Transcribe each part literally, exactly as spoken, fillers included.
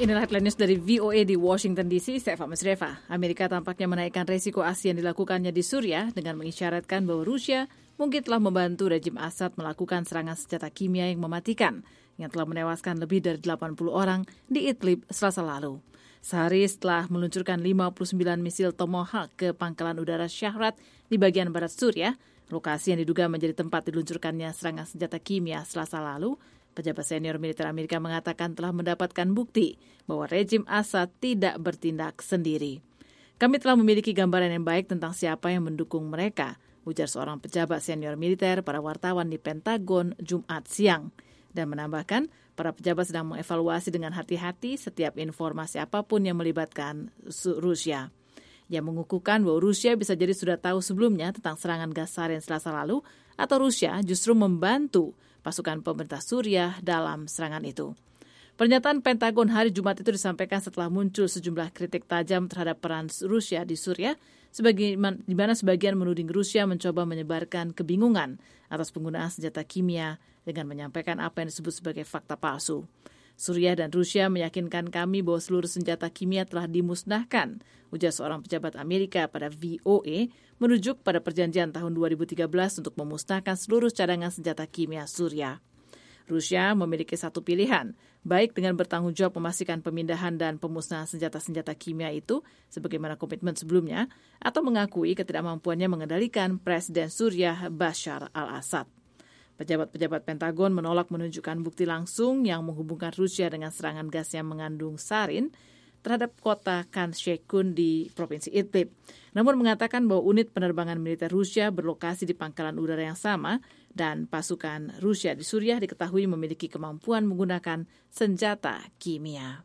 Inilah headline news dari V O A di Washington D C, saya Fahmi Sreva. Amerika tampaknya menaikkan resiko aksi yang dilakukannya di Suriah dengan mengisyaratkan bahwa Rusia mungkin telah membantu rejim Assad melakukan serangan senjata kimia yang mematikan, yang telah menewaskan lebih dari delapan puluh orang di Idlib Selasa lalu. Sehari setelah meluncurkan lima puluh sembilan misil Tomahawk ke pangkalan udara Shahrat di bagian barat Suriah, lokasi yang diduga menjadi tempat diluncurkannya serangan senjata kimia Selasa lalu, pejabat senior militer Amerika mengatakan telah mendapatkan bukti bahwa rejim Assad tidak bertindak sendiri. Kami telah memiliki gambaran yang baik tentang siapa yang mendukung mereka, ujar seorang pejabat senior militer pada wartawan di Pentagon Jumat siang, dan menambahkan para pejabat sedang mengevaluasi dengan hati-hati setiap informasi apapun yang melibatkan Rusia. Ia mengukuhkan bahwa Rusia bisa jadi sudah tahu sebelumnya tentang serangan gas sarin Selasa lalu, atau Rusia justru membantu pasukan pemerintah Suriah dalam serangan itu. Pernyataan Pentagon hari Jumat itu disampaikan setelah muncul sejumlah kritik tajam terhadap peran Rusia di Suriah, di mana sebagian menuding Rusia mencoba menyebarkan kebingungan atas penggunaan senjata kimia dengan menyampaikan apa yang disebut sebagai fakta palsu. Suriah dan Rusia meyakinkan kami bahwa seluruh senjata kimia telah dimusnahkan, ujar seorang pejabat Amerika pada V O A, merujuk pada perjanjian tahun dua ribu tiga belas untuk memusnahkan seluruh cadangan senjata kimia Suriah. Rusia memiliki satu pilihan, baik dengan bertanggung jawab memastikan pemindahan dan pemusnahan senjata-senjata kimia itu, sebagaimana komitmen sebelumnya, atau mengakui ketidakmampuannya mengendalikan Presiden Suriah Bashar al-Assad. Pejabat-pejabat Pentagon menolak menunjukkan bukti langsung yang menghubungkan Rusia dengan serangan gas yang mengandung sarin terhadap kota Khan Sheikhoun di Provinsi Idlib. Namun mengatakan bahwa unit penerbangan militer Rusia berlokasi di pangkalan udara yang sama dan pasukan Rusia di Suriah diketahui memiliki kemampuan menggunakan senjata kimia.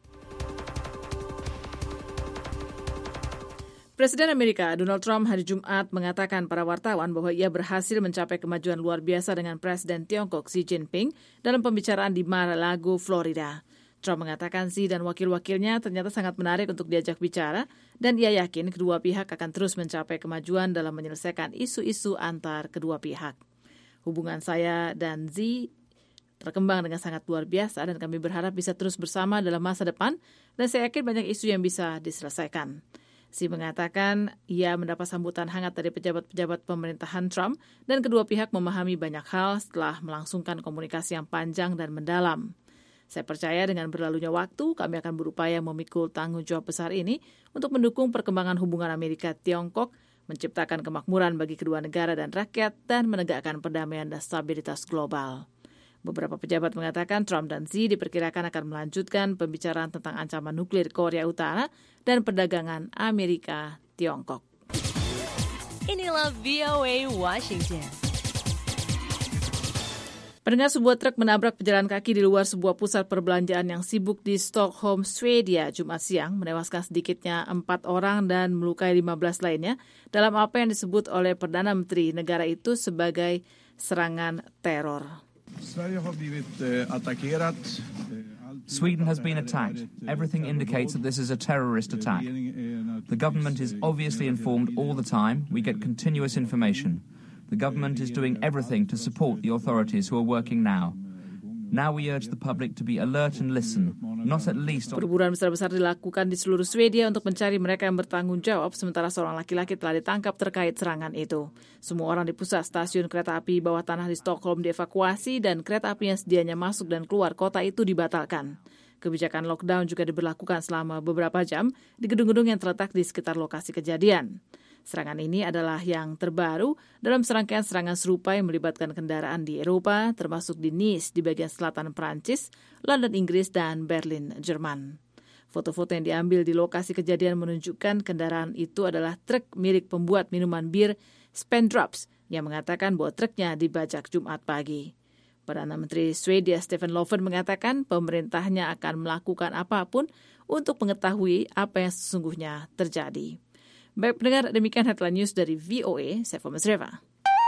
Presiden Amerika Donald Trump hari Jumat mengatakan para wartawan bahwa ia berhasil mencapai kemajuan luar biasa dengan Presiden Tiongkok Xi Jinping dalam pembicaraan di Mar-a-Lago, Florida. Trump mengatakan Xi dan wakil-wakilnya ternyata sangat menarik untuk diajak bicara dan ia yakin kedua pihak akan terus mencapai kemajuan dalam menyelesaikan isu-isu antar kedua pihak. Hubungan saya dan Xi terkembang dengan sangat luar biasa dan kami berharap bisa terus bersama dalam masa depan dan saya yakin banyak isu yang bisa diselesaikan. Xi mengatakan ia mendapat sambutan hangat dari pejabat-pejabat pemerintahan Trump dan kedua pihak memahami banyak hal setelah melangsungkan komunikasi yang panjang dan mendalam. Saya percaya dengan berlalunya waktu, kami akan berupaya memikul tanggung jawab besar ini untuk mendukung perkembangan hubungan Amerika-Tiongkok, menciptakan kemakmuran bagi kedua negara dan rakyat, dan menegakkan perdamaian dan stabilitas global. Beberapa pejabat mengatakan Trump dan Xi diperkirakan akan melanjutkan pembicaraan tentang ancaman nuklir Korea Utara dan perdagangan Amerika-Tiongkok. Inilah V O A Washington. Pendengar, sebuah truk menabrak pejalan kaki di luar sebuah pusat perbelanjaan yang sibuk di Stockholm, Swedia, Jumat siang, menewaskan sedikitnya empat orang dan melukai lima belas lainnya dalam apa yang disebut oleh Perdana Menteri negara itu sebagai serangan teror. Sweden has been attacked. Everything indicates that this is a terrorist attack. The government is obviously informed all the time. We get continuous information. The government is doing everything to support the authorities who are working now. Now we urge the public to be alert and listen, not at least... Perburuan besar-besar dilakukan di seluruh Swedia untuk mencari mereka yang bertanggung jawab, sementara seorang laki-laki telah ditangkap terkait serangan itu. Semua orang di pusat stasiun kereta api bawah tanah di Stockholm dievakuasi dan kereta api yang sedianya masuk dan keluar kota itu dibatalkan. Kebijakan lockdown juga diberlakukan selama beberapa jam di gedung-gedung yang terletak di sekitar lokasi kejadian. Serangan ini adalah yang terbaru dalam serangkaian serangan serupa yang melibatkan kendaraan di Eropa, termasuk di Nice di bagian selatan Prancis, London, Inggris, dan Berlin, Jerman. Foto-foto yang diambil di lokasi kejadian menunjukkan kendaraan itu adalah truk milik pembuat minuman bir Spendrups yang mengatakan bahwa truknya dibajak Jumat pagi. Perdana Menteri Swedia Stefan Löfven mengatakan pemerintahnya akan melakukan apapun untuk mengetahui apa yang sesungguhnya terjadi. Baik pendengar, demikian headline news dari V O A, saya Fahmi Sreva.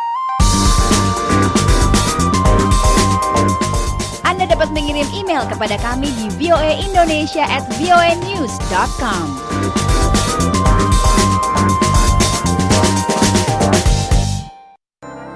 Anda dapat mengirim email kepada kami di voaindonesia at voanews dot com.